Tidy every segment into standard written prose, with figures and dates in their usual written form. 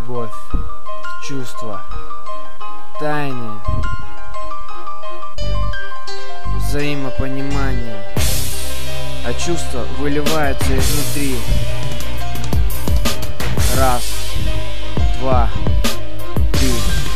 любовь, чувства, тайны, взаимопонимание, а чувства выливаются изнутри. Раз, два, три.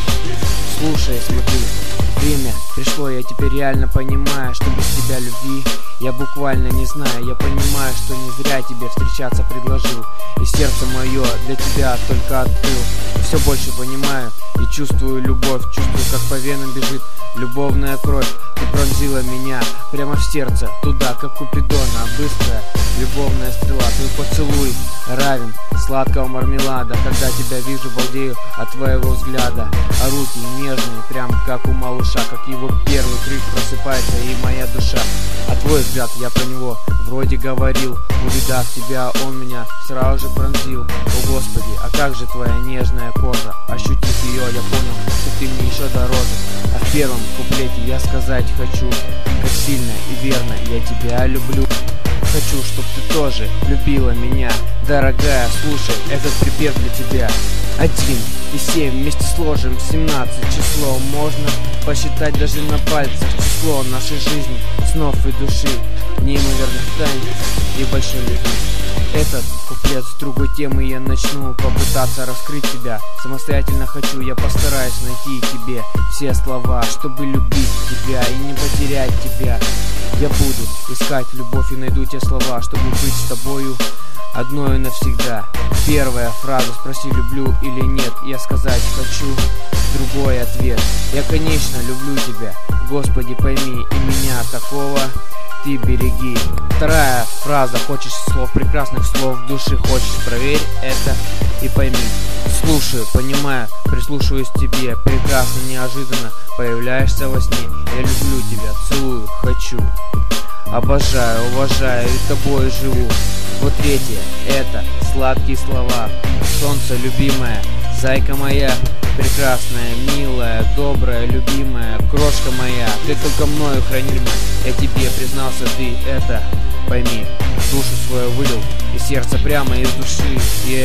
Слушай, смотри. Время пришло, я теперь реально понимаю, что без тебя любви я буквально не знаю. Я понимаю, что не зря тебе встречаться предложил, и сердце мое для тебя только открыл. И все больше понимаю и чувствую любовь, чувствую, как по венам бежит любовная кровь. Ты пронзила меня прямо в сердце, туда, как Купидона, быстрая любовная стрела. Твой поцелуй равен сладкого мармелада. Когда тебя вижу, балдею от твоего взгляда. А руки нежные, прям как у малыша, как его первый крик, просыпается и моя душа. А твой взгляд, я про него вроде говорил, увидав тебя, он меня сразу же пронзил. О Господи, а как же твоя нежная кожа. Ощутив ее, я понял, что ты мне еще дороже. А в первом куплете я сказать хочу, как сильно и верно я тебя люблю. Хочу, чтоб ты тоже любила меня, дорогая, слушай, этот припев для тебя. 1 и 7 вместе сложим 17. Число можно посчитать даже на пальцах. Число нашей жизни, снов и души, неимоверных тайн и большой любви. Этот куплет с другой темы я начну попытаться раскрыть тебя. Самостоятельно хочу, я постараюсь найти тебе все слова, чтобы любить тебя и не потерять тебя. Я буду искать любовь и найду те слова, чтобы быть с тобою одной навсегда. Первая фраза: спроси, люблю или нет. Я сказать хочу, другой ответ: я, конечно, люблю тебя. Господи, пойми, и меня такого ты береги. Вторая фраза: хочешь слов, прекрасных слов в душе, хочешь, проверь это и пойми. Слушаю, понимаю, прислушиваюсь к тебе, прекрасно, неожиданно появляешься во сне. Я люблю тебя, целую, хочу, обожаю, уважаю и тобой живу. Вот третье — это сладкие слова. Солнце, любимая, зайка моя, прекрасная, милая, добрая, любимая, крошка моя, ты только мною хранимая. Я тебе признался, ты это пойми. Душу свою вылил и сердце прямо из души.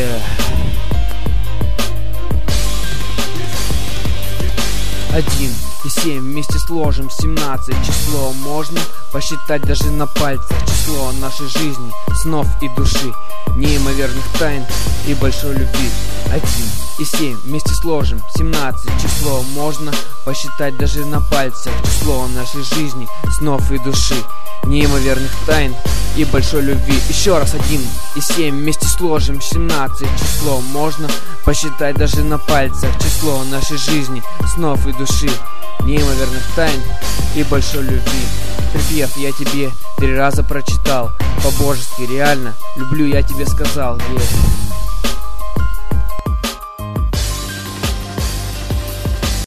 1 и 7 вместе сложим 17. Число можно посчитать даже на пальцах. Число нашей жизни, снов и души, неимоверных тайн и большой любви. 1 и 7 вместе сложим 17. Число можно посчитать даже на пальцах. Число нашей жизни, снов и души, неимоверных тайн и большой любви. Еще раз: 1 и 7 вместе сложим 17. Число можно посчитать даже на пальцах. Число нашей жизни, снов и души, неимоверных тайн и большой любви. Припев я тебе 3 раза прочитал, по-божески реально люблю, я тебе сказал.